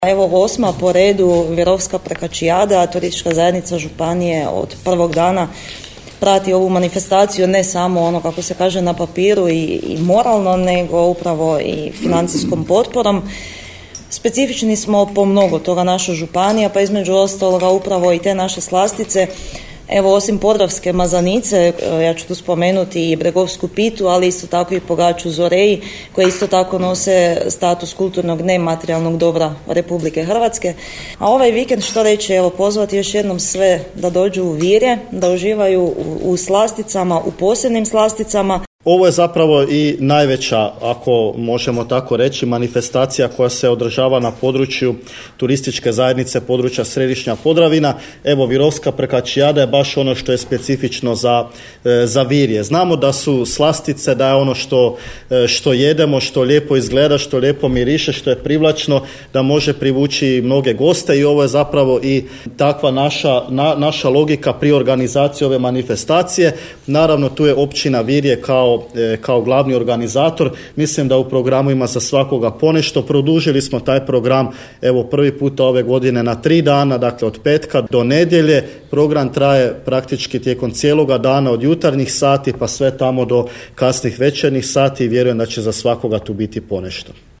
Evo 8. po redu Virovska prekačijada, turistička zajednica županije od prvog dana prati ovu manifestaciju ne samo ono kako se kaže na papiru i moralno, nego upravo i financijskom potporom. Specifični smo po mnogo toga naša županija, pa između ostaloga upravo i te naše slastice. Evo, osim podravske mazanice, ja ću tu spomenuti i bregovsku pitu, ali isto tako i pogaču zoreji, koje isto tako nose status kulturnog nematerijalnog dobra Republike Hrvatske. A ovaj vikend, što reći, evo, pozvati još jednom sve da dođu u Virje, da uživaju u slasticama, u posebnim slasticama. Ovo je zapravo i najveća, ako možemo tako reći, manifestacija koja se održava na području turističke zajednice područja Središnja Podravina. Evo, Virovska prekačijada je baš ono što je specifično za Virje. Znamo da su slastice, da je ono što jedemo, što lijepo izgleda, što lijepo miriše, što je privlačno, da može privući mnoge goste i ovo je zapravo i takva naša logika pri organizaciji ove manifestacije. Naravno, tu je općina Virje kao glavni organizator. Mislim da u programu ima za svakoga ponešto. Produžili smo taj program evo prvi puta ove godine na 3 dana, dakle od petka do nedjelje. Program traje praktički tijekom cijeloga dana od jutarnjih sati pa sve tamo do kasnih večernjih sati i vjerujem da će za svakoga tu biti ponešto.